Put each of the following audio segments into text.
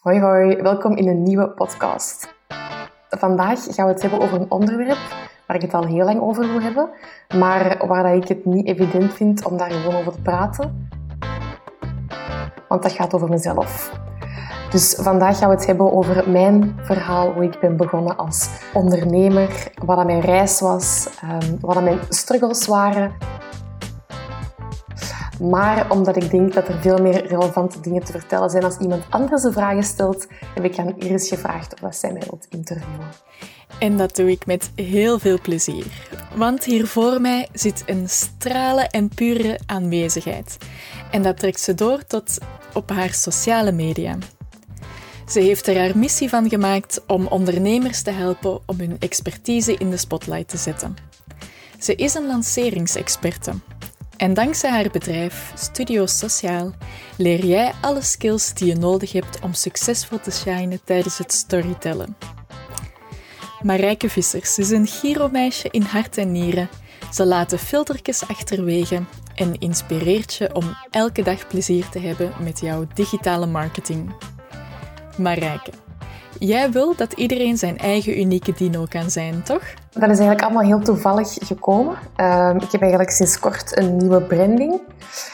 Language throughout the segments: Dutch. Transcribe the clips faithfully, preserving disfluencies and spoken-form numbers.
Hoi hoi, welkom in een nieuwe podcast. Vandaag gaan we het hebben over een onderwerp waar ik het al heel lang over wil hebben, maar waar ik het niet evident vind om daar gewoon over te praten. Want dat gaat over mezelf. Dus vandaag gaan we het hebben over mijn verhaal, hoe ik ben begonnen als ondernemer, wat mijn reis was, wat mijn struggles waren. Maar omdat ik denk dat er veel meer relevante dingen te vertellen zijn als iemand anders de vragen stelt, heb ik aan Iris gevraagd of zij mij wilt interviewen. En dat doe ik met heel veel plezier. Want hier voor mij zit een stralen en pure aanwezigheid. En dat trekt ze door tot op haar sociale media. Ze heeft er haar missie van gemaakt om ondernemers te helpen om hun expertise in de spotlight te zetten. Ze is een lanceringsexperte. En dankzij haar bedrijf, Studio Sociaal, leer jij alle skills die je nodig hebt om succesvol te shinen tijdens het storytellen. Marijke Vissers is een Giro-meisje in hart en nieren. Ze laat de filtertjes achterwege en inspireert je om elke dag plezier te hebben met jouw digitale marketing. Marijke, jij wil dat iedereen zijn eigen unieke dino kan zijn, toch? Dat is eigenlijk allemaal heel toevallig gekomen. Uh, ik heb eigenlijk sinds kort een nieuwe branding.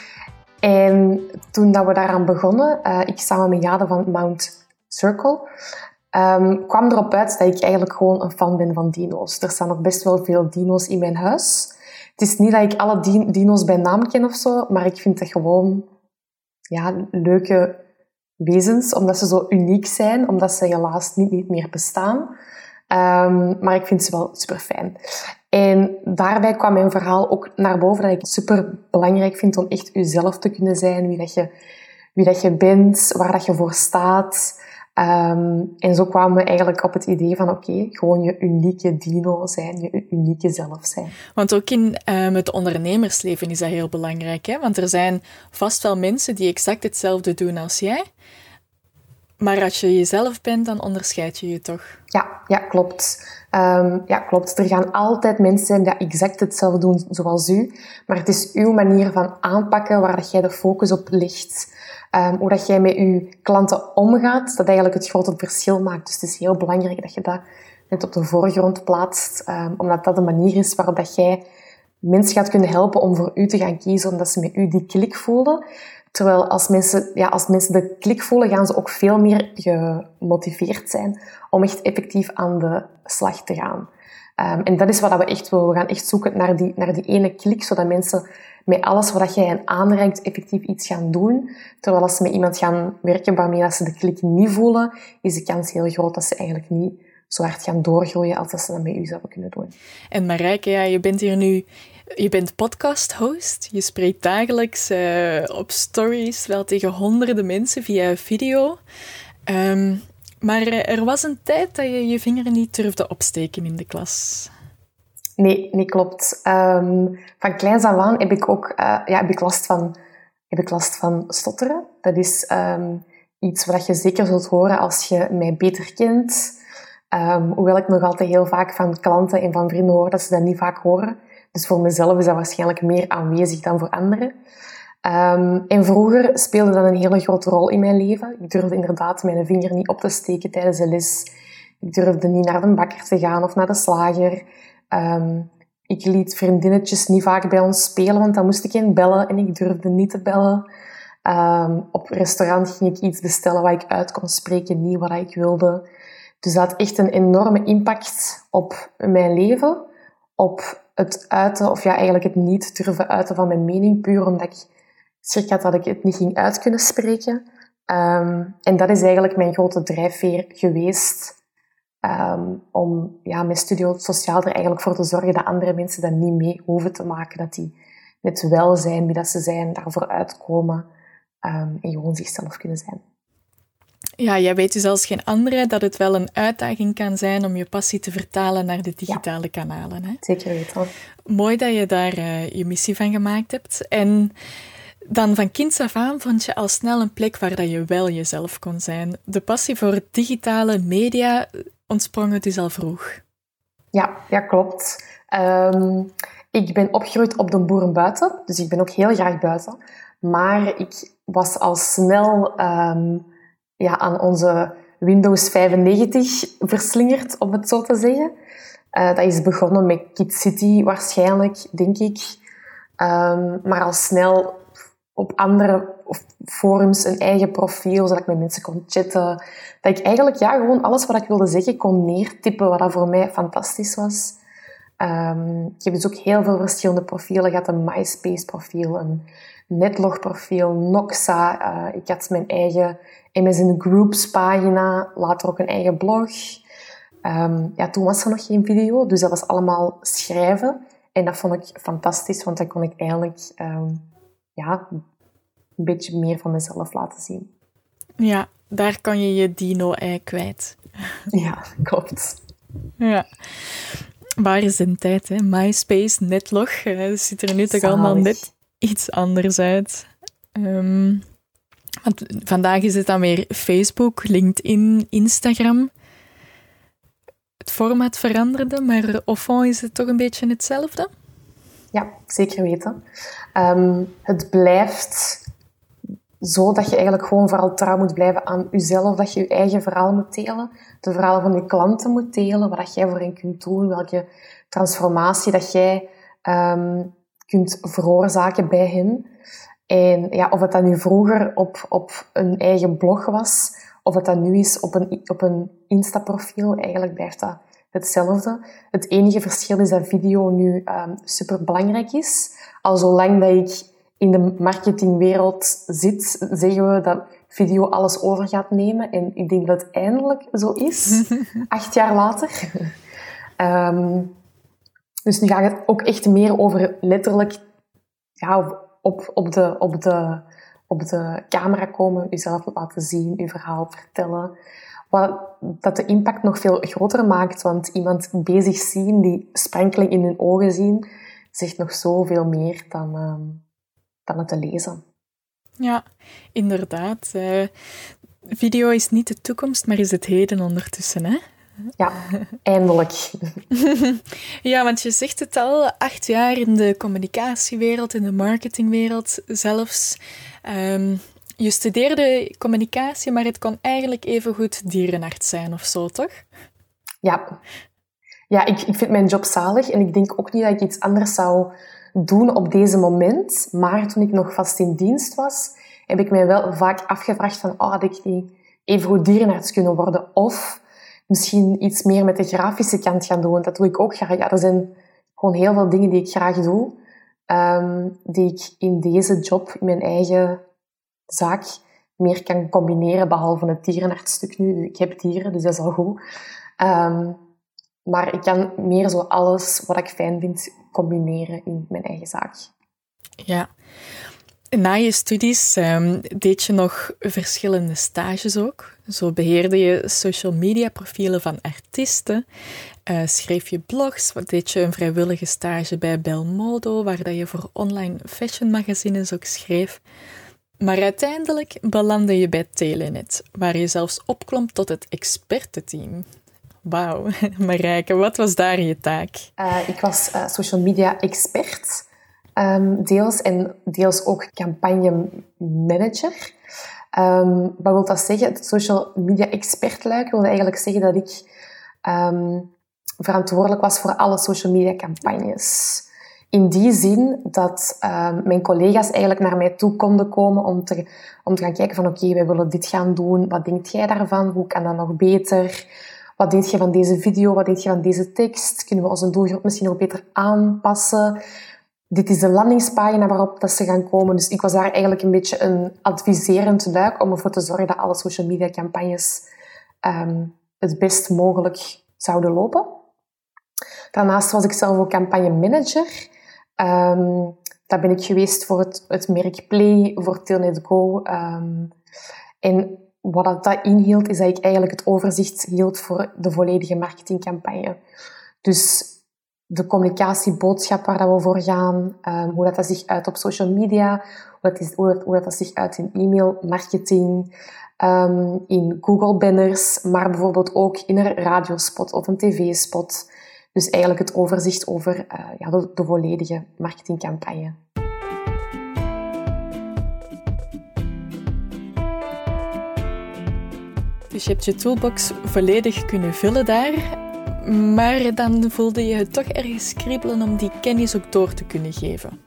En toen dat we daaraan begonnen, uh, ik samen met Jade van Mount Circle, um, kwam erop uit dat ik eigenlijk gewoon een fan ben van dino's. Er staan nog best wel veel dino's in mijn huis. Het is niet dat ik alle di- dino's bij naam ken of zo, maar ik vind dat gewoon ja, leuke wezens, omdat ze zo uniek zijn, omdat ze helaas niet, niet meer bestaan. Um, maar ik vind ze wel super fijn. En daarbij kwam mijn verhaal ook naar boven dat ik het super belangrijk vind om echt jezelf te kunnen zijn, wie dat je, wie dat je bent, waar dat je voor staat. Um, en zo kwamen we eigenlijk op het idee van oké, okay, gewoon je unieke dino zijn, je unieke zelf zijn. Want ook in um, het ondernemersleven is dat heel belangrijk, hè? Want er zijn vast wel mensen die exact hetzelfde doen als jij. Maar als je jezelf bent, dan onderscheid je je toch? Ja, ja klopt. Um, ja, klopt. Er gaan altijd mensen zijn die exact hetzelfde doen zoals u. Maar het is uw manier van aanpakken waar dat jij de focus op legt. Um, hoe dat jij met je klanten omgaat, dat eigenlijk het grote verschil maakt. Dus het is heel belangrijk dat je dat net op de voorgrond plaatst. Um, omdat dat de manier is waarop dat jij mensen gaat kunnen helpen om voor u te gaan kiezen, omdat ze met u die klik voelen. Terwijl als mensen, ja, als mensen de klik voelen, gaan ze ook veel meer gemotiveerd zijn om echt effectief aan de slag te gaan. Um, en dat is wat we echt willen. We gaan echt zoeken naar die, naar die ene klik, zodat mensen met alles wat jij hen aanreikt effectief iets gaan doen. Terwijl als ze met iemand gaan werken waarmee ze de klik niet voelen, is de kans heel groot dat ze eigenlijk niet zo hard gaan doorgroeien als dat ze dat met u zouden kunnen doen. En Marijke, ja, je bent hier nu... Je bent podcast-host. Je spreekt dagelijks uh, op stories wel tegen honderden mensen via video. Um, maar er was een tijd dat je je vinger niet durfde opsteken in de klas. Nee, nee, klopt. Um, van kleins af aan heb ik ook uh, ja, heb ik last, van, heb ik last van stotteren. Dat is um, iets wat je zeker zult horen als je mij beter kent. Um, hoewel ik nog altijd heel vaak van klanten en van vrienden hoor dat ze dat niet vaak horen. Dus voor mezelf is dat waarschijnlijk meer aanwezig dan voor anderen. Um, en vroeger speelde dat een hele grote rol in mijn leven. Ik durfde inderdaad mijn vinger niet op te steken tijdens de les. Ik durfde niet naar de bakker te gaan of naar de slager. Um, ik liet vriendinnetjes niet vaak bij ons spelen, want dan moest ik hen bellen en ik durfde niet te bellen. Um, op restaurant ging ik iets bestellen wat ik uit kon spreken, niet wat ik wilde. Dus dat had echt een enorme impact op mijn leven, op het uiten, of ja, eigenlijk het niet durven uiten van mijn mening, puur omdat ik schrik had dat ik het niet ging uit kunnen spreken. Um, en dat is eigenlijk mijn grote drijfveer geweest, um, om ja, met Studio Sociaal er eigenlijk voor te zorgen dat andere mensen dat niet mee hoeven te maken, dat die net wel zijn wie dat ze zijn, daarvoor uitkomen um, en gewoon zichzelf kunnen zijn. Ja, jij weet dus als geen andere dat het wel een uitdaging kan zijn om je passie te vertalen naar de digitale ja. kanalen. Hè? Zeker weten. Mooi dat je daar uh, je missie van gemaakt hebt. En dan van kinds af aan vond je al snel een plek waar dat je wel jezelf kon zijn. De passie voor digitale media ontsprong het dus al vroeg. Ja, ja klopt. Um, ik ben opgegroeid op de boerenbuiten, dus ik ben ook heel graag buiten. Maar ik was al snel... Um, ja, aan onze Windows vijfennegentig verslingerd, om het zo te zeggen. Uh, dat is begonnen met Kid City waarschijnlijk, denk ik. Um, maar al snel op andere forums een eigen profiel, zodat ik met mensen kon chatten. Dat ik eigenlijk ja, gewoon alles wat ik wilde zeggen kon neertippen, wat dat voor mij fantastisch was. Um, ik heb dus ook heel veel verschillende profielen gehad. Een MySpace-profiel, een Netlog-profiel, Noxa. Uh, ik had mijn eigen M S N Groups-pagina, later ook een eigen blog. Um, ja, toen was er nog geen video, dus dat was allemaal schrijven. En dat vond ik fantastisch, want dan kon ik eigenlijk um, ja, een beetje meer van mezelf laten zien. Ja, daar kan je je dino-ei kwijt. Ja, klopt. Ja. Waar is de tijd, hè? MySpace, Netlog, dat ziet er nu toch allemaal net iets anders uit. Um, want vandaag is het dan weer Facebook, LinkedIn, Instagram. Het format veranderde, maar au fond is het toch een beetje hetzelfde? Ja, zeker weten. Um, het blijft zo dat je eigenlijk gewoon vooral trouw moet blijven aan jezelf, dat je je eigen verhaal moet delen, de verhalen van je klanten moet delen, wat jij voor hen kunt doen, welke transformatie dat jij um, kunt veroorzaken bij hen. En ja, of het dan nu vroeger op, op een eigen blog was, of het dan nu is op een, op een Insta-profiel, eigenlijk blijft dat hetzelfde. Het enige verschil is dat video nu um, superbelangrijk is. Al zolang dat ik in de marketingwereld zit, zeggen we dat video alles over gaat nemen. En ik denk dat het eindelijk zo is, acht jaar later. um, dus nu gaat het ook echt meer over letterlijk ja, op, op, de, op, de, op de camera komen, jezelf laten zien, je verhaal vertellen. Wat dat de impact nog veel groter maakt, want iemand bezig zien, die sprankeling in hun ogen zien, zegt nog zoveel meer dan, um, dan het te lezen. Ja, inderdaad. Uh, video is niet de toekomst, maar is het heden ondertussen, hè? Ja, eindelijk. Ja, want je zegt het al, acht jaar in de communicatiewereld, in de marketingwereld zelfs. Um, je studeerde communicatie, maar het kon eigenlijk evengoed dierenarts zijn of zo, toch? Ja, ja ik, ik vind mijn job zalig en ik denk ook niet dat ik iets anders zou doen op deze moment. Maar toen ik nog vast in dienst was, heb ik mij wel vaak afgevraagd van, oh, had ik niet evengoed dierenarts kunnen worden? Of misschien iets meer met de grafische kant gaan doen. Dat doe ik ook graag. Ja, er zijn gewoon heel veel dingen die ik graag doe, um, die ik in deze job, in mijn eigen zaak, meer kan combineren, behalve het dierenartsstuk nu. Ik heb dieren, dus dat is al goed. Um, maar ik kan meer zo alles wat ik fijn vind combineren in mijn eigen zaak. Ja. Na je studies um, deed je nog verschillende stages ook. Zo beheerde je social media profielen van artiesten, uh, schreef je blogs, wat deed je een vrijwillige stage bij Belmodo, waar dat je voor online fashion magazines ook schreef. Maar uiteindelijk belandde je bij Telenet, waar je zelfs opklom tot het expertenteam. Wauw, Marijke, wat was daar je taak? Uh, ik was uh, social media expert. Um, deels en deels ook campagne manager. Um, wat wil dat zeggen? Het social media expertluik wil eigenlijk zeggen dat ik um, verantwoordelijk was voor alle social media campagnes. In die zin dat um, mijn collega's eigenlijk naar mij toe konden komen om te, om te gaan kijken van oké, okay, wij willen dit gaan doen. Wat denkt jij daarvan? Hoe kan dat nog beter? Wat denk je van deze video? Wat denk je van deze tekst? Kunnen we onze doelgroep misschien nog beter aanpassen? Dit is de landingspagina waarop dat ze gaan komen. Dus ik was daar eigenlijk een beetje een adviserend luik om ervoor te zorgen dat alle social media campagnes um, het best mogelijk zouden lopen. Daarnaast was ik zelf ook campagne manager. Um, dat ben ik geweest voor het, het merk Play, voor Telenet Go. Um, en wat dat, dat inhield, is dat ik eigenlijk het overzicht hield voor de volledige marketingcampagne. Dus de communicatieboodschap waar dat we voor gaan, um, hoe dat, dat zich uit op social media, hoe dat, is, hoe dat, hoe dat, dat zich uit in e-mail marketing, um, in Google banners, maar bijvoorbeeld ook in een radiospot of een tv-spot. Dus eigenlijk het overzicht over uh, ja, de, de volledige marketingcampagne. Dus je hebt je toolbox volledig kunnen vullen daar, maar dan voelde je het toch ergens kriebelen om die kennis ook door te kunnen geven.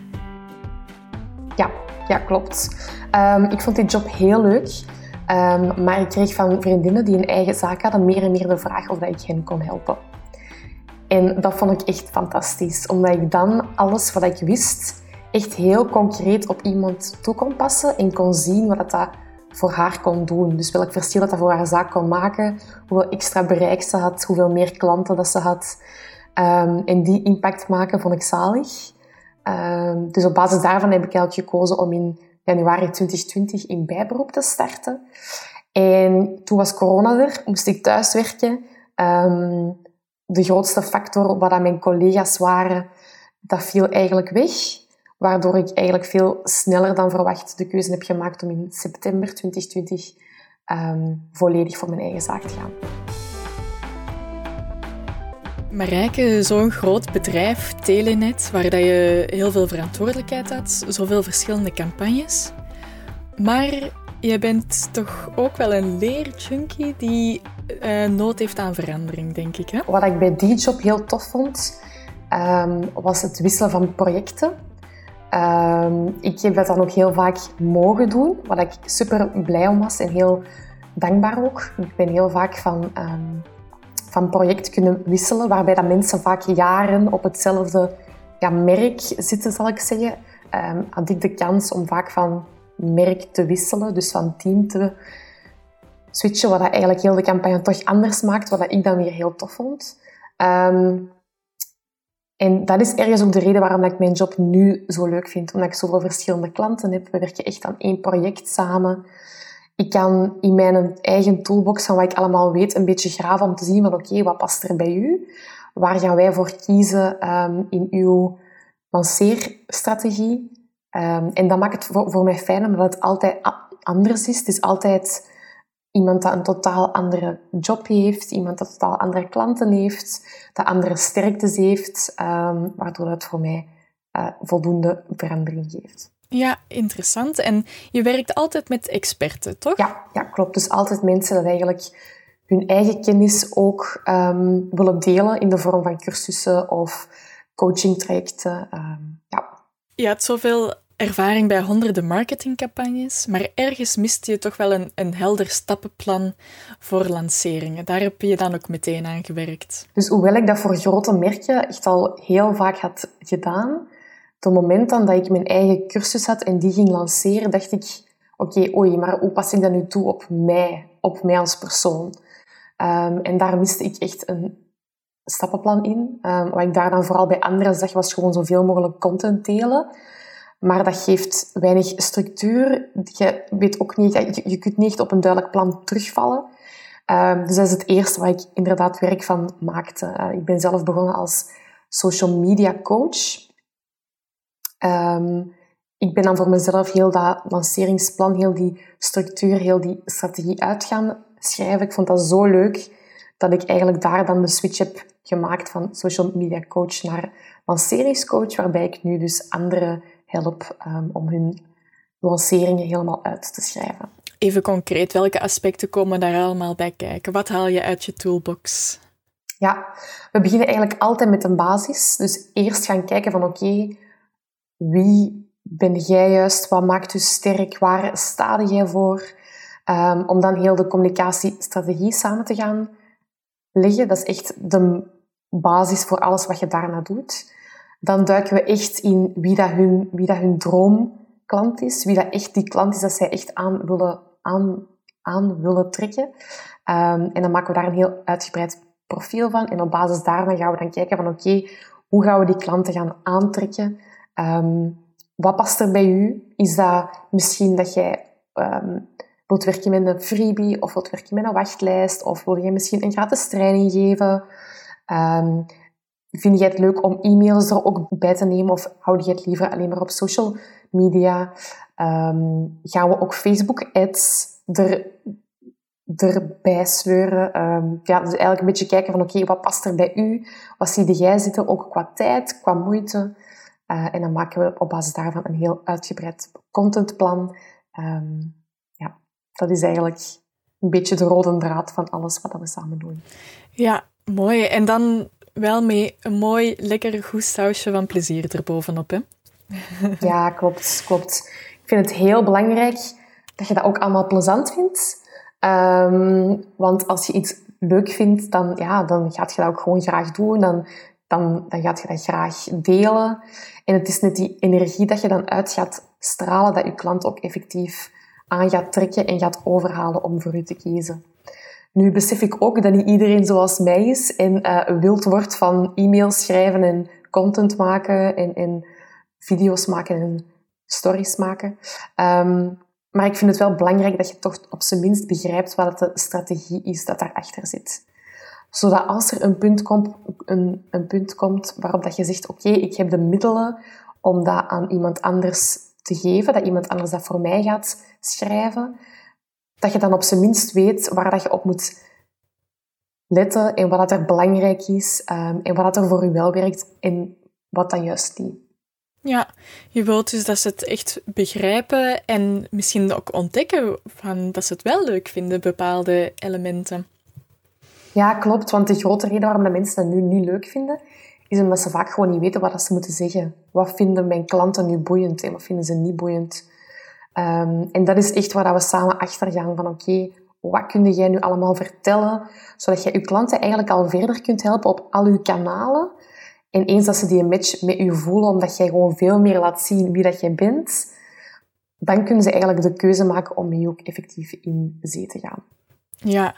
Ja, ja klopt. Um, ik vond die job heel leuk, um, maar ik kreeg van vriendinnen die een eigen zaak hadden meer en meer de vraag of dat ik hen kon helpen. En dat vond ik echt fantastisch, omdat ik dan alles wat ik wist echt heel concreet op iemand toe kon passen en kon zien wat dat voor haar kon doen. Dus welk verschil dat, dat voor haar zaak kon maken, hoeveel extra bereik ze had, hoeveel meer klanten dat ze had. Um, en die impact maken vond ik zalig. Um, dus op basis daarvan heb ik eigenlijk gekozen om in januari twintig twintig in bijberoep te starten. En toen was corona er, moest ik thuiswerken. Um, de grootste factor wat mijn collega's waren, dat viel eigenlijk weg. Waardoor ik eigenlijk veel sneller dan verwacht de keuze heb gemaakt om in september twintig twintig um, volledig voor mijn eigen zaak te gaan. Marijke, zo'n groot bedrijf, Telenet, waar dat je heel veel verantwoordelijkheid had, zoveel verschillende campagnes. Maar je bent toch ook wel een leerjunkie die uh, nood heeft aan verandering, denk ik. Hè? Wat ik bij die job heel tof vond, um, was het wisselen van projecten. Um, ik heb dat dan ook heel vaak mogen doen, wat ik super blij om was en heel dankbaar ook. Ik ben heel vaak van, um, van project kunnen wisselen, waarbij dat mensen vaak jaren op hetzelfde ja, merk zitten, zal ik zeggen. Um, had ik de kans om vaak van merk te wisselen, dus van team te switchen, wat dat eigenlijk heel de campagne toch anders maakt, wat dat ik dan weer heel tof vond. Um, En dat is ergens ook de reden waarom ik mijn job nu zo leuk vind. Omdat ik zoveel verschillende klanten heb. We werken echt aan één project samen. Ik kan in mijn eigen toolbox van wat ik allemaal weet een beetje graven om te zien van oké, okay, wat past er bij u? Waar gaan wij voor kiezen um, in uw lanceerstrategie? Um, en dat maakt het voor, voor mij fijn omdat het altijd anders is. Het is altijd iemand dat een totaal andere job heeft, iemand dat totaal andere klanten heeft, dat andere sterktes heeft, um, waardoor het voor mij uh, voldoende verandering geeft. Ja, interessant. En je werkt altijd met experten, toch? Ja, ja klopt. Dus altijd mensen dat eigenlijk hun eigen kennis ook um, willen delen in de vorm van cursussen of coachingtrajecten. Um, ja. Je had zoveel ervaring bij honderden marketingcampagnes, maar ergens miste je toch wel een, een helder stappenplan voor lanceringen. Daar heb je dan ook meteen aan gewerkt. Dus hoewel ik dat voor grote merken echt al heel vaak had gedaan, op het moment dan dat ik mijn eigen cursus had en die ging lanceren, dacht ik, oké, okay, oei, maar hoe pas ik dat nu toe op mij, op mij als persoon? Um, en daar miste ik echt een stappenplan in. Um, wat ik daar dan vooral bij anderen zag, was gewoon zoveel mogelijk content delen. Maar dat geeft weinig structuur. Je weet ook niet, je, je kunt niet echt op een duidelijk plan terugvallen. Um, dus dat is het eerste waar ik inderdaad werk van maakte. Uh, ik ben zelf begonnen als social media coach. Um, ik ben dan voor mezelf heel dat lanceringsplan, heel die structuur, heel die strategie uit gaan schrijven. Ik vond dat zo leuk dat ik eigenlijk daar dan de switch heb gemaakt van social media coach naar lanceringscoach, waarbij ik nu dus anderen help um, om hun lanceringen helemaal uit te schrijven. Even concreet, welke aspecten komen daar allemaal bij kijken? Wat haal je uit je toolbox? Ja, we beginnen eigenlijk altijd met een basis. Dus eerst gaan kijken van oké, okay, wie ben jij juist? Wat maakt u sterk? Waar sta jij voor? Um, om dan heel de communicatiestrategie samen te gaan leggen. Dat is echt de basis voor alles wat je daarna doet. Dan duiken we echt in wie dat hun, wie dat hun droomklant is. Wie dat echt die klant is dat zij echt aan willen, aan, aan willen trekken. Um, en dan maken we daar een heel uitgebreid profiel van. En op basis daarvan gaan we dan kijken van oké, okay, hoe gaan we die klanten gaan aantrekken? Um, wat past er bij u? Is dat misschien dat jij um, wilt werken met een freebie of wilt werken met een wachtlijst? Of wil jij misschien een gratis training geven? Um, Vind jij het leuk om e-mails er ook bij te nemen of houd je het liever alleen maar op social media? Um, gaan we ook Facebook-ads er, erbij sleuren? Um, ja, dus eigenlijk een beetje kijken van oké, okay, wat past er bij u? Wat zie jij zitten, ook qua tijd, qua moeite? Uh, en dan maken we op basis daarvan een heel uitgebreid contentplan. Um, ja, dat is eigenlijk een beetje de rode draad van alles wat we samen doen. Ja, mooi. En dan wel met een mooi, lekker goed sausje van plezier erbovenop, hè? Ja, klopt, klopt. Ik vind het heel belangrijk dat je dat ook allemaal plezant vindt. Um, want als je iets leuk vindt, dan, ja, dan gaat je dat ook gewoon graag doen. Dan, dan, dan gaat je dat graag delen. En het is net die energie dat je dan uit gaat stralen, dat je klant ook effectief aan gaat trekken en gaat overhalen om voor u te kiezen. Nu besef ik ook dat niet iedereen zoals mij is en uh, wild wordt van e-mails schrijven en content maken en, en video's maken en stories maken. Um, maar ik vind het wel belangrijk dat je toch op zijn minst begrijpt wat de strategie is dat daarachter zit. Zodat als er een punt komt, een, een punt komt waarop dat je zegt, oké, okay, ik heb de middelen om dat aan iemand anders te geven, dat iemand anders dat voor mij gaat schrijven, dat je dan op zijn minst weet waar dat je op moet letten en wat dat er belangrijk is um, en wat dat er voor je wel werkt en wat dat juist niet. Ja, je wilt dus dat ze het echt begrijpen en misschien ook ontdekken van dat ze het wel leuk vinden, bepaalde elementen. Ja, klopt. Want de grote reden waarom de mensen dat nu niet leuk vinden, is omdat ze vaak gewoon niet weten wat ze moeten zeggen. Wat vinden mijn klanten nu boeiend en wat vinden ze niet boeiend? Um, en dat is echt waar we samen achter gaan van oké, okay, wat kun jij nu allemaal vertellen, zodat je je klanten eigenlijk al verder kunt helpen op al je kanalen. En eens dat ze die match met je voelen, omdat jij gewoon veel meer laat zien wie dat jij bent, dan kunnen ze eigenlijk de keuze maken om met je ook effectief in zee te gaan. Ja,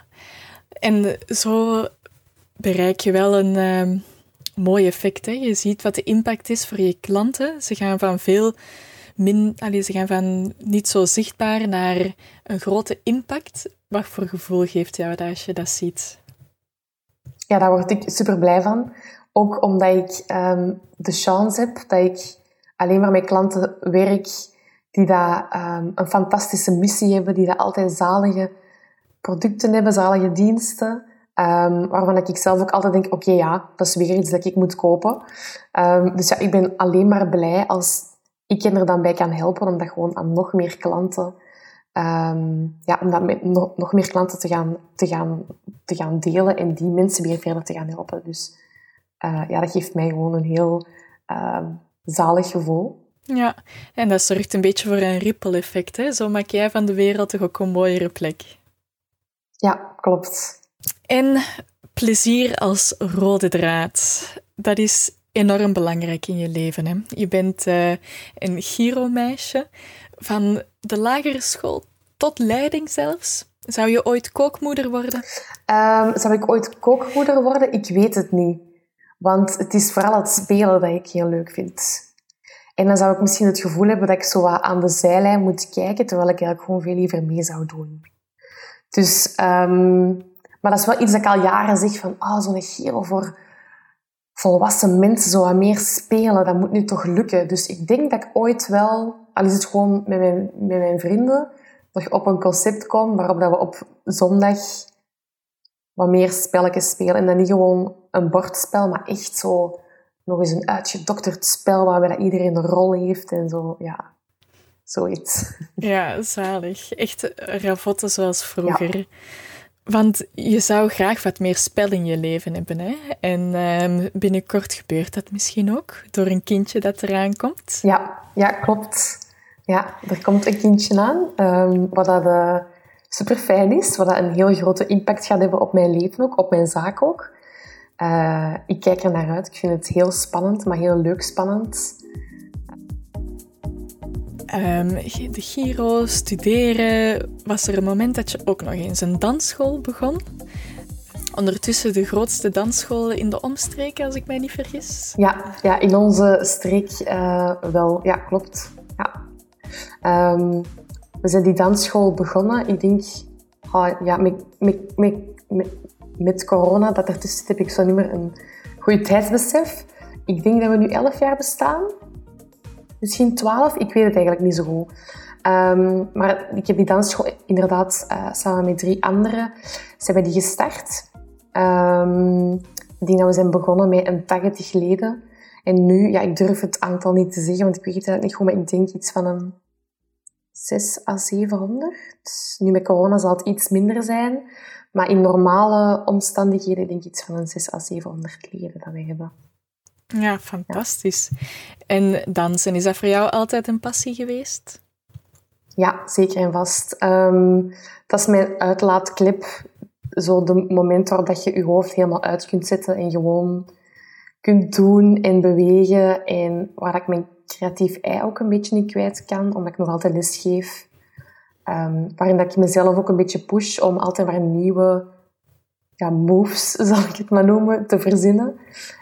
en zo bereik je wel een uh, mooi effect. Hè? Je ziet wat de impact is voor je klanten. Ze gaan van veel min, allez, ze gaan van niet zo zichtbaar naar een grote impact. Wat voor gevoel geeft jou dat als je dat ziet? Ja, daar word ik super blij van. Ook omdat ik um, de chance heb dat ik alleen maar met klanten werk die dat, um, een fantastische missie hebben, die dat altijd zalige producten hebben, zalige diensten, um, waarvan ik zelf ook altijd denk, oké, okay, ja, dat is weer iets dat ik moet kopen. Um, dus ja, ik ben alleen maar blij als ik er dan bij kan helpen om dat gewoon aan nog meer klanten, um, ja, om dat met nog, nog meer klanten te gaan, te, gaan, te gaan delen en die mensen weer verder te gaan helpen. Dus Uh, ja, dat geeft mij gewoon een heel uh, zalig gevoel. Ja, en dat zorgt een beetje voor een ripple-effect, hè? Zo maak jij van de wereld toch ook een mooiere plek. Ja, klopt. En plezier als rode draad. Dat is enorm belangrijk in je leven, hè? Je bent uh, een Giro-meisje. Van de lagere school tot leiding zelfs. Zou je ooit kookmoeder worden? Um, zou ik ooit kookmoeder worden? Ik weet het niet. Want het is vooral het spelen dat ik heel leuk vind. En dan zou ik misschien het gevoel hebben dat ik zo wat aan de zijlijn moet kijken, terwijl ik eigenlijk gewoon veel liever mee zou doen. Dus, um, maar dat is wel iets dat ik al jaren zeg van, ah, oh, zo'n Giro voor volwassen mensen, zo wat meer spelen, dat moet nu toch lukken. Dus ik denk dat ik ooit wel, al is het gewoon met mijn, met mijn vrienden, nog op een concept kom waarop dat we op zondag wat meer spelletjes spelen. En dan niet gewoon een bordspel, maar echt zo nog eens een uitgedokterd spel waarbij dat iedereen een rol heeft en zo, ja, zoiets. Ja, zalig. Echt ravotten zoals vroeger. Ja. Want je zou graag wat meer spel in je leven hebben, hè? En um, binnenkort gebeurt dat misschien ook, door een kindje dat eraan komt. Ja, ja, klopt. Ja, er komt een kindje aan, um, wat dat uh, super fijn is, wat dat een heel grote impact gaat hebben op mijn leven ook, op mijn zaak ook. Uh, ik kijk er naar uit. Ik vind het heel spannend, maar heel leuk spannend. Um, de Giro, studeren. Was er een moment dat je ook nog eens een dansschool begon? Ondertussen de grootste dansschool in de omstreken, als ik mij niet vergis. Ja, ja in onze streek uh, wel. Ja, klopt. Ja. Um, we zijn die dansschool begonnen. Ik denk, oh, ja, met, met, met, met, met corona dat ertussen zit, heb ik zo niet meer een goed tijdsbesef. Ik denk dat we nu elf jaar bestaan. Misschien twaalf, ik weet het eigenlijk niet zo goed. Um, maar ik heb die dansschool inderdaad uh, samen met drie anderen zijn we die gestart. Um, ik denk dat we zijn begonnen met een tachtig leden. En nu, ja, ik durf het aantal niet te zeggen, want ik weet het eigenlijk niet goed, maar ik denk iets van een zes à zevenhonderd. Nu met corona zal het iets minder zijn. Maar in normale omstandigheden denk ik iets van een zes à zevenhonderd leden dat wij hebben. Ja, fantastisch. Ja. En dansen, is dat voor jou altijd een passie geweest? Ja, zeker en vast. Um, dat is mijn uitlaatklep. Zo de moment waarop dat je je hoofd helemaal uit kunt zetten en gewoon kunt doen en bewegen. En waar ik mijn creatief ei ook een beetje niet kwijt kan, omdat ik nog altijd les geef. Um, waarin dat ik mezelf ook een beetje push om altijd maar nieuwe ja, moves, zal ik het maar noemen, te verzinnen.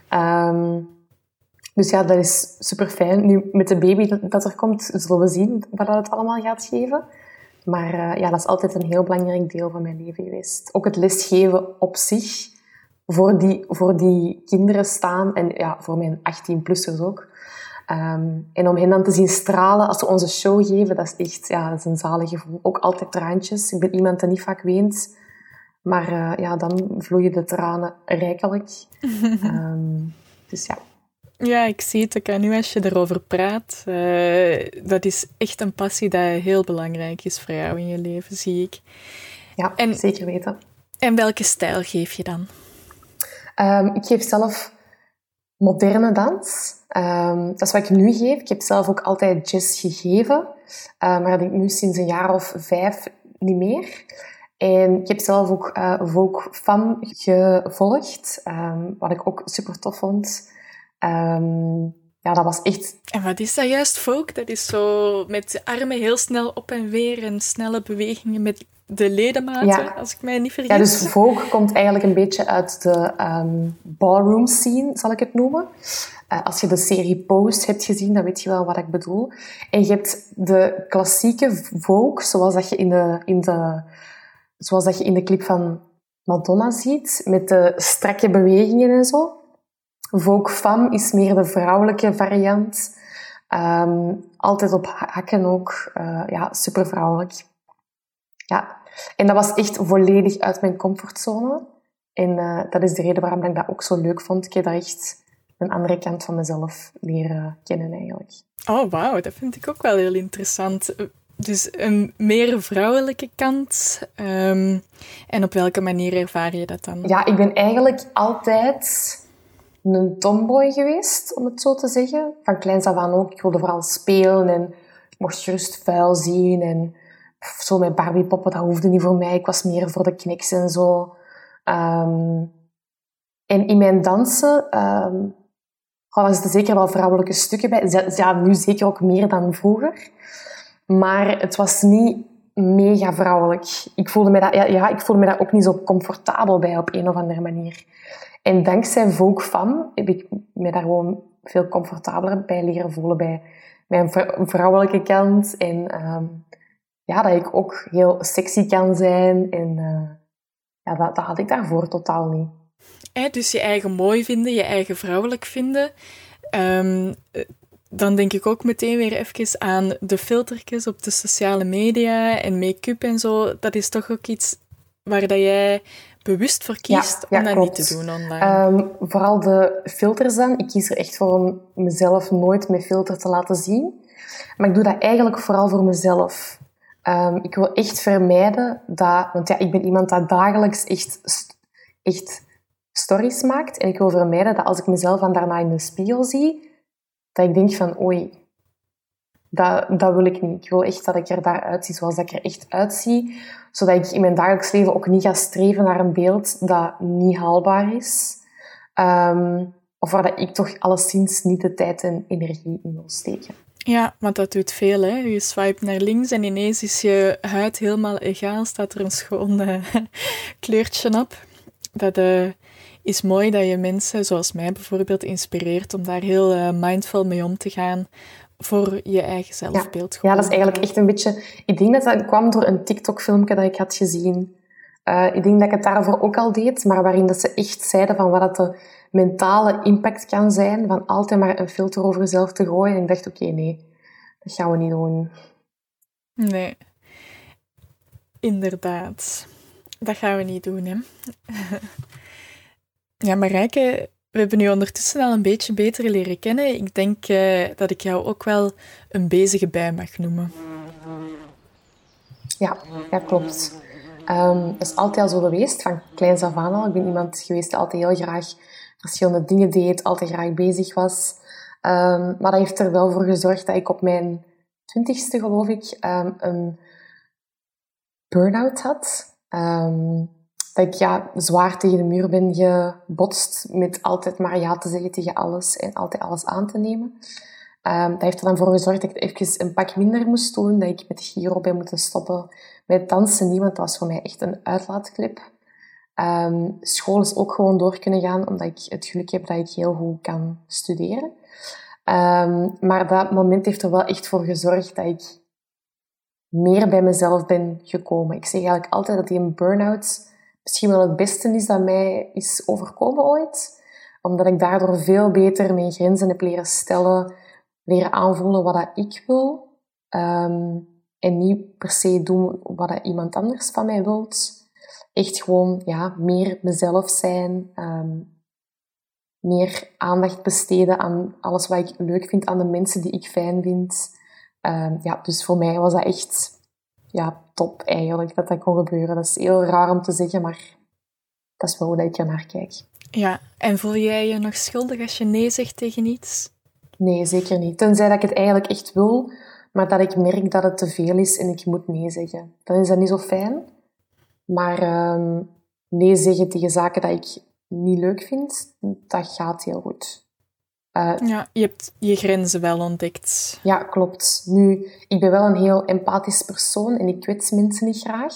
Um, dus ja, dat is super fijn. Nu, met de baby dat er komt, zullen we zien wat dat het allemaal gaat geven. Maar uh, ja, dat is altijd een heel belangrijk deel van mijn leven geweest. Ook het lesgeven op zich, voor die, voor die kinderen staan, en ja, voor mijn achttien-plussers ook. Um, en om hen dan te zien stralen als ze onze show geven, dat is echt ja, dat is een zalig gevoel. Ook altijd traantjes. Ik ben iemand die niet vaak weent. Maar uh, ja, dan vloeien de tranen rijkelijk. um, dus ja. Ja, ik zie het ook aan nu als je erover praat. Uh, dat is echt een passie die heel belangrijk is voor jou in je leven, zie ik. Ja, en, zeker weten. En welke stijl geef je dan? Um, ik geef zelf moderne dans. Um, dat is wat ik nu geef. Ik heb zelf ook altijd jazz gegeven. Uh, maar dat denk ik nu sinds een jaar of vijf niet meer. En ik heb zelf ook uh, Vogue Femme gevolgd. Um, wat ik ook super tof vond. Um, ja, dat was echt... En wat is dat juist, Vogue? Dat is zo met de armen heel snel op en weer en snelle bewegingen met de ledematen, ja. Als ik mij niet vergis. Ja, dus Vogue komt eigenlijk een beetje uit de um, ballroom scene, zal ik het noemen. Uh, als je de serie Pose hebt gezien, dan weet je wel wat ik bedoel. En je hebt de klassieke Vogue, zoals dat je in de, in de, zoals dat je in de clip van Madonna ziet, met de strakke bewegingen en zo. Vogue Femme is meer de vrouwelijke variant. Um, altijd op hakken ook. Uh, ja, super vrouwelijk. Ja. En dat was echt volledig uit mijn comfortzone. En uh, dat is de reden waarom ik dat ook zo leuk vond. Ik heb daar echt een andere kant van mezelf leren kennen eigenlijk. Oh, wauw. Dat vind ik ook wel heel interessant. Dus een meer vrouwelijke kant. Um, en op welke manier ervaar je dat dan? Ja, ik ben eigenlijk altijd een tomboy geweest, om het zo te zeggen. Van kleins af aan ook. Ik wilde vooral spelen en ik mocht gerust vuil zien. En zo met Barbiepoppen, dat hoefde niet voor mij. Ik was meer voor de kniks en zo. Um, en in mijn dansen um, oh, daar zitten zeker wel vrouwelijke stukken bij. Ja, nu zeker ook meer dan vroeger. Maar het was niet mega vrouwelijk. Ik voelde me dat, ja, ja, ik voelde me daar ook niet zo comfortabel bij op een of andere manier. En dankzij Vogue Femme heb ik me daar gewoon veel comfortabeler bij leren voelen bij mijn vrouwelijke kant. En um, ja, dat ik ook heel sexy kan zijn. En uh, ja, dat, dat had ik daarvoor totaal niet. Eh, dus je eigen mooi vinden, je eigen vrouwelijk vinden. Um, dan denk ik ook meteen weer even aan de filtertjes op de sociale media en make-up en zo. Dat is toch ook iets waar dat jij bewust voor kiest ja, ja, om dat klopt. Niet te doen online? Um, vooral de filters dan. Ik kies er echt voor om mezelf nooit met filter te laten zien. Maar ik doe dat eigenlijk vooral voor mezelf. Um, ik wil echt vermijden dat... Want ja, ik ben iemand dat dagelijks echt, echt stories maakt. En ik wil vermijden dat als ik mezelf dan daarna in de spiegel zie, dat ik denk van, oei, dat, dat wil ik niet. Ik wil echt dat ik er daaruit zie zoals ik er echt uitzie. Zodat ik in mijn dagelijks leven ook niet ga streven naar een beeld dat niet haalbaar is. Um, of waar dat ik toch alleszins niet de tijd en energie in wil steken. Ja, want dat doet veel, hè. Je swipe naar links en ineens is je huid helemaal egaal. Staat er een schoon uh, kleurtje op. Dat uh, is mooi dat je mensen, zoals mij bijvoorbeeld, inspireert om daar heel uh, mindful mee om te gaan voor je eigen zelfbeeld. Ja, ja, dat is eigenlijk echt een beetje... Ik denk dat dat kwam door een TikTok-filmpje dat ik had gezien. Uh, ik denk dat ik het daarvoor ook al deed, maar waarin dat ze echt zeiden van wat dat de mentale impact kan zijn van altijd maar een filter over jezelf te gooien. En ik dacht, oké, okay, nee, dat gaan we niet doen. Nee, inderdaad. Dat gaan we niet doen, hè. Ja, Marijke, we hebben nu ondertussen al een beetje beter leren kennen. Ik denk uh, dat ik jou ook wel een bezige bij mag noemen. Ja, ja klopt. Um, dat is altijd al zo geweest, van kleins af aan al. Ik ben iemand geweest die altijd heel graag verschillende dingen deed, altijd graag bezig was. Um, maar dat heeft er wel voor gezorgd dat ik op mijn twintigste, geloof ik, um, een burn-out had. Um, dat ik ja, zwaar tegen de muur ben gebotst met altijd maar ja te zeggen tegen alles en altijd alles aan te nemen. Um, dat heeft er dan voor gezorgd dat ik even een pak minder moest doen, dat ik met Giro ben moeten stoppen. Met dansen niet, want dat was voor mij echt een uitlaatklep. Um, school is ook gewoon door kunnen gaan, omdat ik het geluk heb dat ik heel goed kan studeren. Um, maar dat moment heeft er wel echt voor gezorgd dat ik meer bij mezelf ben gekomen. Ik zeg eigenlijk altijd dat die een burn-out misschien wel het beste is dat mij is overkomen ooit. Omdat ik daardoor veel beter mijn grenzen heb leren stellen, leren aanvoelen wat dat ik wil. Um, en niet per se doen wat dat iemand anders van mij wil. Echt gewoon ja, meer mezelf zijn. Um, meer aandacht besteden aan alles wat ik leuk vind, aan de mensen die ik fijn vind. Um, ja, dus voor mij was dat echt ja, top eigenlijk, dat dat kon gebeuren. Dat is heel raar om te zeggen, maar dat is wel hoe ik er naar kijk. Ja, en voel jij je nog schuldig als je nee zegt tegen iets? Nee, zeker niet. Tenzij dat ik het eigenlijk echt wil, maar dat ik merk dat het te veel is en ik moet nee zeggen. Dan is dat niet zo fijn. Maar um, nee zeggen tegen zaken dat ik niet leuk vind, dat gaat heel goed. Uh, ja, je hebt je grenzen wel ontdekt. Ja, klopt. Nu, ik ben wel een heel empathisch persoon en ik kwets mensen niet graag.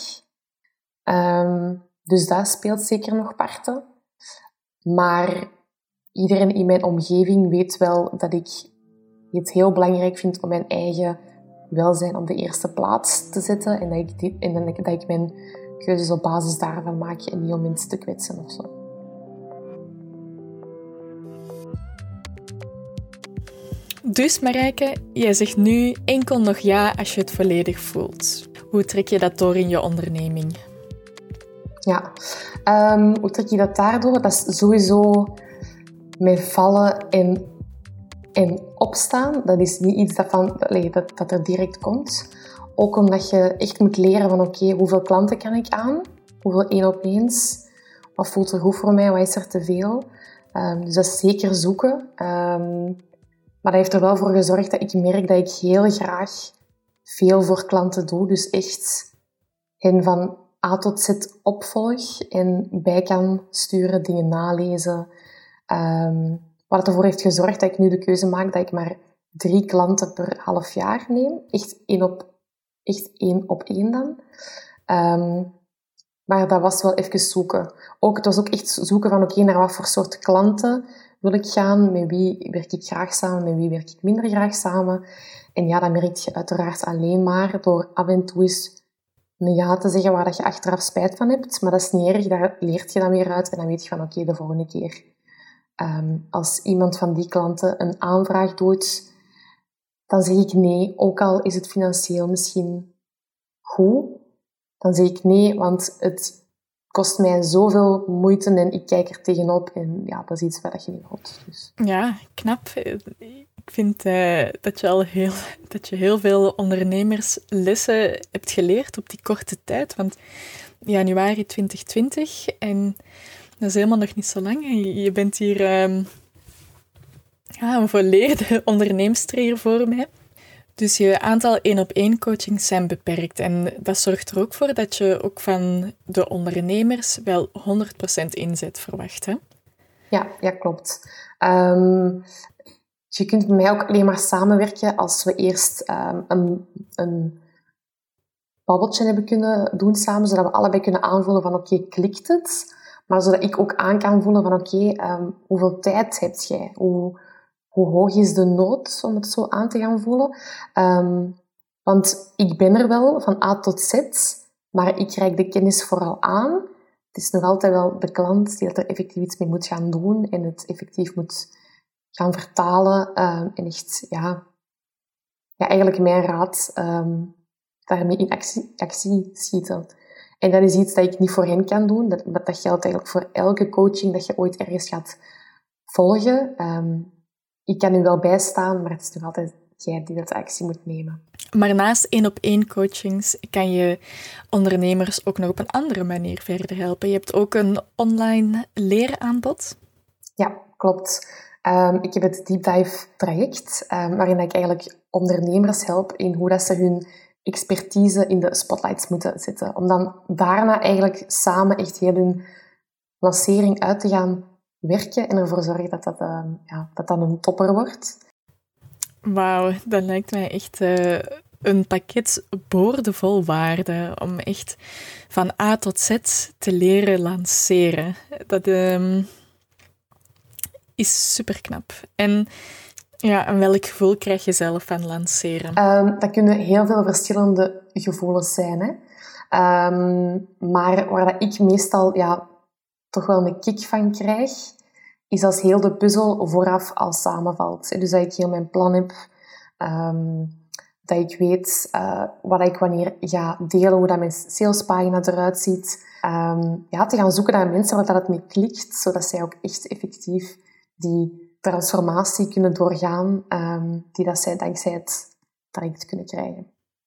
Um, dus dat speelt zeker nog parten. Maar iedereen in mijn omgeving weet wel dat ik het heel belangrijk vind om mijn eigen welzijn op de eerste plaats te zetten. En dat ik, dit, en dat ik mijn keuzes op basis daarvan maak en niet om mensen te kwetsen of zo. Dus Marijke, jij zegt nu enkel nog ja als je het volledig voelt. Hoe trek je dat door in je onderneming? Ja, um, hoe trek je dat daardoor? Dat is sowieso met vallen en, en opstaan. Dat is niet iets dat, van, dat, dat er direct komt. Ook omdat je echt moet leren van oké, okay, hoeveel klanten kan ik aan? Hoeveel één op eens? Wat voelt er goed voor mij? Wat is er te veel? Um, dus dat is zeker zoeken. Um, maar dat heeft er wel voor gezorgd dat ik merk dat ik heel graag veel voor klanten doe. Dus echt hen van A tot Z opvolg en bij kan sturen, dingen nalezen. Um, wat ervoor heeft gezorgd dat ik nu de keuze maak dat ik maar drie klanten per half jaar neem. Echt één op, echt één, op één dan. Um, maar dat was wel even zoeken. Ook, het was ook echt zoeken van oké, okay, naar wat voor soort klanten wil ik gaan? Met wie werk ik graag samen? Met wie werk ik minder graag samen? En ja, dat merk je uiteraard alleen maar door af en toe eens een ja te zeggen waar je achteraf spijt van hebt. Maar dat is niet erg, daar leert je dan weer uit. En dan weet je van oké, okay, de volgende keer. Um, als iemand van die klanten een aanvraag doet, dan zeg ik nee. Ook al is het financieel misschien goed, dan zeg ik nee, want het kost mij zoveel moeite en ik kijk er tegenop. En ja, dat is iets wat je niet wilt. Dus. Ja, knap. Ik vind uh, dat, je al heel, dat je heel veel ondernemerslessen hebt geleerd op die korte tijd. Want januari twintig twintig en dat is helemaal nog niet zo lang. Je bent hier um, ja, een volledige onderneemster hier voor mij. Dus je aantal één-op-één coachings zijn beperkt. En dat zorgt er ook voor dat je ook van de ondernemers wel honderd procent inzet verwacht, hè? Ja, ja, klopt. Um, je kunt met mij ook alleen maar samenwerken als we eerst um, een, een babbeltje hebben kunnen doen samen, zodat we allebei kunnen aanvoelen van oké, okay, klikt het? Maar zodat ik ook aan kan voelen van oké, okay, um, hoeveel tijd heb jij? Hoe... Hoe hoog is de nood om het zo aan te gaan voelen? Um, want ik ben er wel van A tot Z, maar ik reik de kennis vooral aan. Het is nog altijd wel de klant die er effectief iets mee moet gaan doen en het effectief moet gaan vertalen. Um, en echt, ja, ja, eigenlijk mijn raad, um, daarmee in actie, actie schieten. En dat is iets dat ik niet voor hen kan doen. Dat, dat geldt eigenlijk voor elke coaching dat je ooit ergens gaat volgen. Um, Ik kan u wel bijstaan, maar het is nog altijd jij die dat actie moet nemen. Maar naast één-op-één coachings kan je ondernemers ook nog op een andere manier verder helpen. Je hebt ook een online leeraanbod. Ja, klopt. Um, ik heb het Deep Dive traject, um, waarin ik eigenlijk ondernemers help in hoe dat ze hun expertise in de spotlights moeten zetten. Om dan daarna eigenlijk samen echt heel hun lancering uit te gaan werken en ervoor zorgen dat dat, uh, ja, dat, dat een topper wordt. Wauw, dat lijkt mij echt uh, een pakket boordevol waarde om echt van A tot Z te leren lanceren. Dat um, is superknap. En ja, en welk gevoel krijg je zelf van lanceren? Um, dat kunnen heel veel verschillende gevoelens zijn. Hè? Um, maar waar dat ik meestal ja, toch wel een kick van krijg, is als heel de puzzel vooraf al samenvalt. Dus dat ik heel mijn plan heb, um, dat ik weet uh, wat ik wanneer ga delen, hoe dat mijn salespagina eruit ziet. Um, ja, te gaan zoeken naar mensen waar dat het mee klikt, zodat zij ook echt effectief die transformatie kunnen doorgaan, um, die dat zij dankzij het traject kunnen krijgen.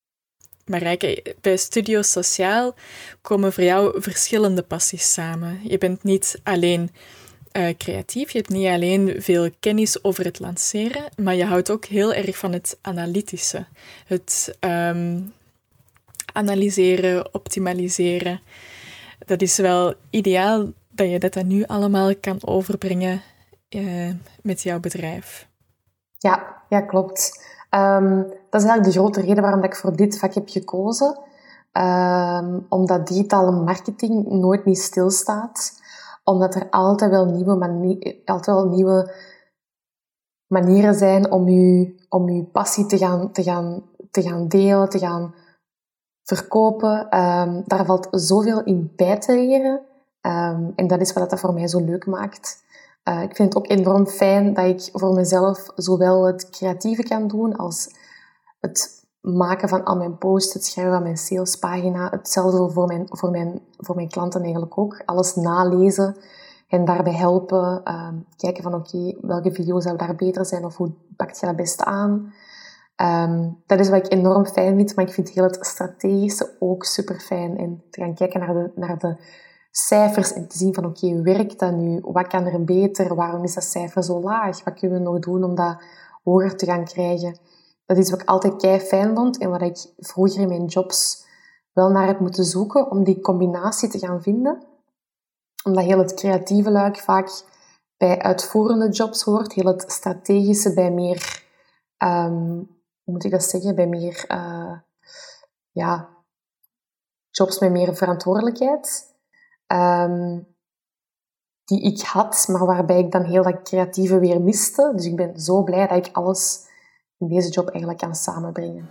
Marijke, bij Studio Sociaal komen voor jou verschillende passies samen. Je bent niet alleen uh, creatief, je hebt niet alleen veel kennis over het lanceren, maar je houdt ook heel erg van het analytische. Het um, analyseren, optimaliseren. Dat is wel ideaal dat je dat dan nu allemaal kan overbrengen uh, met jouw bedrijf. Ja, ja klopt. Um, dat is eigenlijk de grote reden waarom ik voor dit vak heb gekozen. Um, omdat digitale marketing nooit niet stilstaat. Omdat er altijd wel nieuwe, mani- altijd wel nieuwe manieren zijn om je, om je passie te gaan, te, gaan, te gaan delen, te gaan verkopen. Um, daar valt zoveel in bij te leren. Um, en dat is wat dat voor mij zo leuk maakt. Uh, ik vind het ook enorm fijn dat ik voor mezelf zowel het creatieve kan doen als het maken van al mijn posts, het schrijven van mijn salespagina. Hetzelfde voor mijn, voor mijn, voor mijn klanten eigenlijk ook. Alles nalezen en daarbij helpen. Uh, kijken van oké, okay, welke video zou daar beter zijn of hoe pakt je dat best aan. Um, dat is wat ik enorm fijn vind, maar ik vind heel het strategische ook super fijn. En te gaan kijken naar de, naar de cijfers en te zien van oké, okay, werkt dat nu? Wat kan er beter? Waarom is dat cijfer zo laag? Wat kunnen we nog doen om dat hoger te gaan krijgen? Dat is wat ik altijd kei fijn vond en wat ik vroeger in mijn jobs wel naar heb moeten zoeken om die combinatie te gaan vinden. Omdat heel het creatieve luik vaak bij uitvoerende jobs hoort, heel het strategische bij meer, um, hoe moet ik dat zeggen, bij meer uh, ja, jobs met meer verantwoordelijkheid. Um, die ik had, maar waarbij ik dan heel dat creatieve weer miste. Dus ik ben zo blij dat ik alles in deze job eigenlijk kan samenbrengen.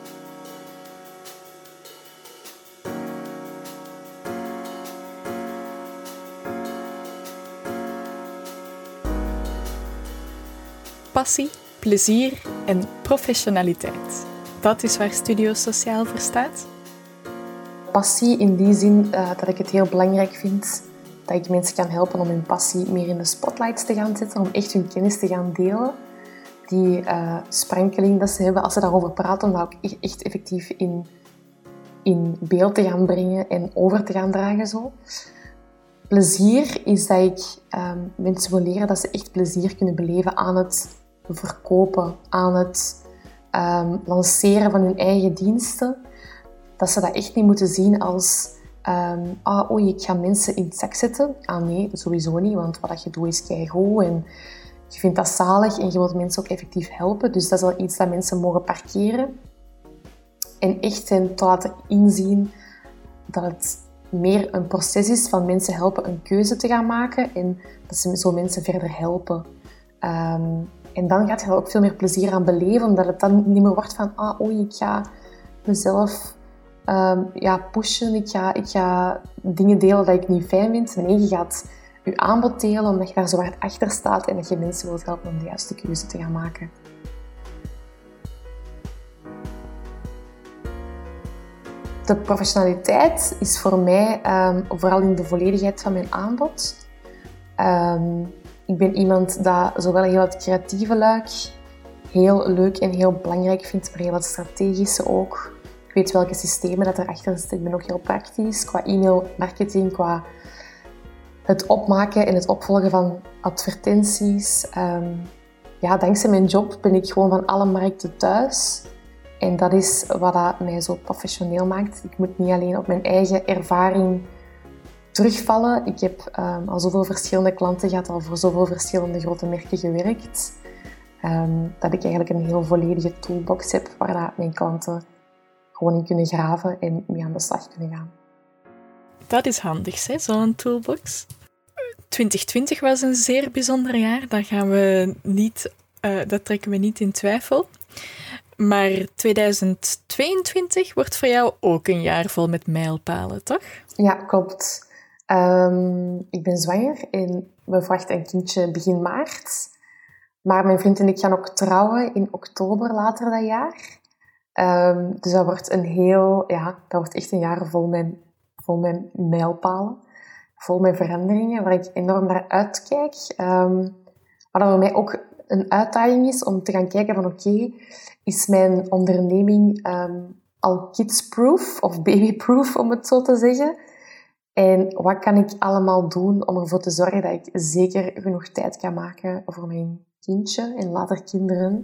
Passie, plezier en professionaliteit. Dat is waar Studio Sociaal voor staat. Passie in die zin uh, dat ik het heel belangrijk vind dat ik mensen kan helpen om hun passie meer in de spotlights te gaan zetten, om echt hun kennis te gaan delen. Die uh, sprankeling dat ze hebben, als ze daarover praten, om dat ook echt effectief in, in beeld te gaan brengen en over te gaan dragen. Zo. Plezier is dat ik um, mensen wil leren dat ze echt plezier kunnen beleven aan het verkopen, aan het um, lanceren van hun eigen diensten. Dat ze dat echt niet moeten zien als um, ah, oei, ik ga mensen in het zak zetten. Ah nee, sowieso niet, want wat je doet is keigoed en je vindt dat zalig en je wilt mensen ook effectief helpen. Dus dat is wel iets dat mensen mogen parkeren. En echt hen te laten inzien dat het meer een proces is van mensen helpen een keuze te gaan maken en dat ze zo mensen verder helpen. Um, en dan gaat je er ook veel meer plezier aan beleven, omdat het dan niet meer wordt van ah, oei, ik ga mezelf um, ja, pushen, ik ga, ik ga dingen delen dat ik niet fijn vind. Nee, je gaat je aanbod delen omdat je daar zo hard achter staat en dat je mensen wilt helpen om de juiste keuze te gaan maken. De professionaliteit is voor mij um, vooral in de volledigheid van mijn aanbod. Um, ik ben iemand dat zowel heel het creatieve luik heel leuk en heel belangrijk vind, maar heel wat strategische ook. Ik weet welke systemen dat erachter zitten. Ik ben ook heel praktisch qua e-mailmarketing, qua het opmaken en het opvolgen van advertenties. Um, ja, dankzij mijn job ben ik gewoon van alle markten thuis. En dat is wat dat mij zo professioneel maakt. Ik moet niet alleen op mijn eigen ervaring terugvallen. Ik heb um, al zoveel verschillende klanten gehad, al voor zoveel verschillende grote merken gewerkt. Um, dat ik eigenlijk een heel volledige toolbox heb waar dat mijn klanten gewoon in kunnen graven en mee aan de slag kunnen gaan. Dat is handig, hè, zo'n toolbox. twintig twintig was een zeer bijzonder jaar. Dat, gaan we niet, uh, dat trekken we niet in twijfel. Maar tweeduizend tweeëntwintig wordt voor jou ook een jaar vol met mijlpalen, toch? Ja, klopt. Um, ik ben zwanger en we verwachten een kindje begin maart. Maar mijn vriend en ik gaan ook trouwen in oktober later dat jaar. Um, dus dat wordt een heel, ja, dat wordt echt een jaar vol met, vol met mijlpalen. Vol met veranderingen, waar ik enorm naar uitkijk. Um, wat voor mij ook een uitdaging is om te gaan kijken van oké, okay, is mijn onderneming um, al kids-proof of baby-proof, om het zo te zeggen? En wat kan ik allemaal doen om ervoor te zorgen dat ik zeker genoeg tijd kan maken voor mijn kindje en later kinderen?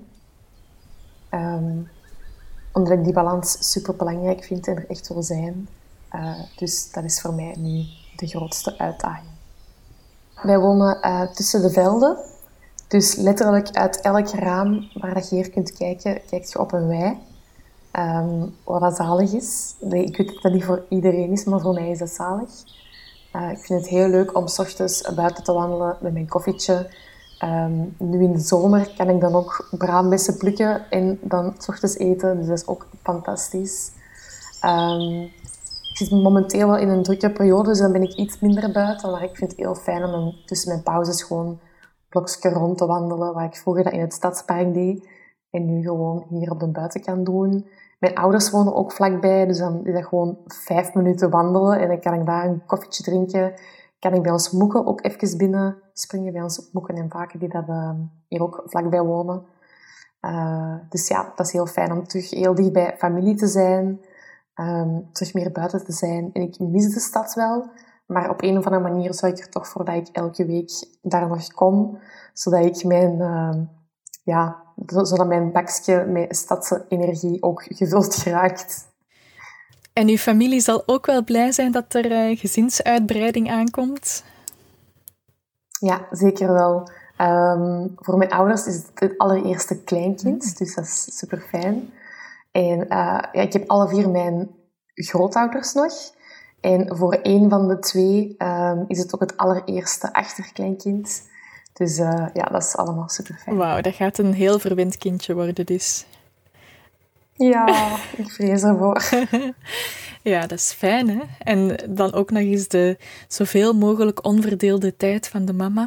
Um, omdat ik die balans super belangrijk vind en er echt wil zijn. Uh, dus dat is voor mij nu de grootste uitdaging. Wij wonen uh, tussen de velden. Dus letterlijk uit elk raam waar je hier kunt kijken, kijk je op een wei. Um, wat dat zalig is. Nee, ik weet dat dat niet voor iedereen is, maar voor mij is dat zalig. Uh, ik vind het heel leuk om 's ochtends buiten te wandelen met mijn koffietje. Um, nu in de zomer kan ik dan ook braambessen plukken en dan 's ochtends eten. Dus dat is ook fantastisch. Um, ik zit momenteel wel in een drukke periode, dus dan ben ik iets minder buiten. Maar ik vind het heel fijn om tussen mijn pauzes gewoon een blokje rond te wandelen, waar ik vroeger dat in het stadspark deed. En nu gewoon hier op de buitenkant doen. Mijn ouders wonen ook vlakbij, dus dan is dat gewoon vijf minuten wandelen. En dan kan ik daar een koffietje drinken. Kan ik bij ons moeken ook even binnen springen. Bij ons moeken en vaken die dat, uh, hier ook vlakbij wonen. Uh, dus ja, dat is heel fijn om terug heel dicht bij familie te zijn. Um, terug meer buiten te zijn. En ik mis de stad wel. Maar op een of andere manier zorg ik er toch voor dat ik elke week daar nog kom. Zodat ik mijn... Uh, ja, zodat mijn bakje met stadse energie ook gevuld geraakt. En uw familie zal ook wel blij zijn dat er uh, gezinsuitbreiding aankomt? Ja, zeker wel. Um, voor mijn ouders is het het allereerste kleinkind, mm. dus dat is super fijn. En uh, ja, ik heb alle vier mijn grootouders nog. En voor één van de twee um, is het ook het allereerste achterkleinkind. Dus uh, ja, dat is allemaal super fijn. Wauw, dat gaat een heel verwend kindje worden dus. Ja, ik vrees ervoor. Ja, dat is fijn, hè? En dan ook nog eens de zoveel mogelijk onverdeelde tijd van de mama.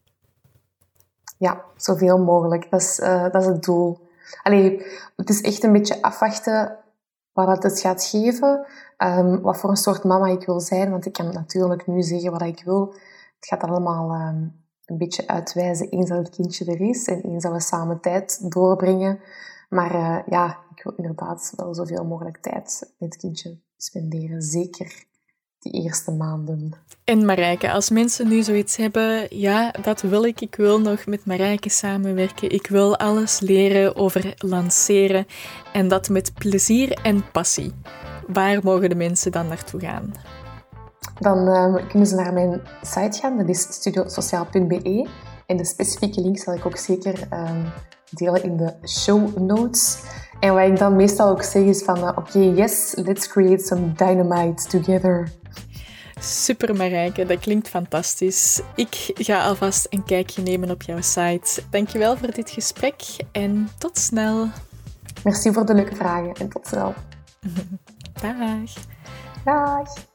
Ja, zoveel mogelijk. Dat is, uh, dat is het doel. Allee, het is echt een beetje afwachten wat het gaat geven. Um, wat voor een soort mama ik wil zijn. Want ik kan natuurlijk nu zeggen wat ik wil. Het gaat allemaal um, een beetje uitwijzen eens dat het kindje er is. En eens dat we samen tijd doorbrengen. Maar uh, ja, ik wil inderdaad wel zoveel mogelijk tijd met het kindje spenderen. Zeker die eerste maanden. En Marijke, als mensen nu zoiets hebben, ja, dat wil ik. Ik wil nog met Marijke samenwerken. Ik wil alles leren over lanceren. En dat met plezier en passie. Waar mogen de mensen dan naartoe gaan? Dan uh, kunnen ze naar mijn site gaan. Dat is studio sociaal punt b e. En de specifieke link zal ik ook zeker um, delen in de show notes. En wat ik dan meestal ook zeg is van... Uh, Oké, okay, yes, let's create some dynamite together. Super Marijke, dat klinkt fantastisch. Ik ga alvast een kijkje nemen op jouw site. Dankjewel voor dit gesprek en tot snel. Merci voor de leuke vragen en tot snel. Dag. Dag.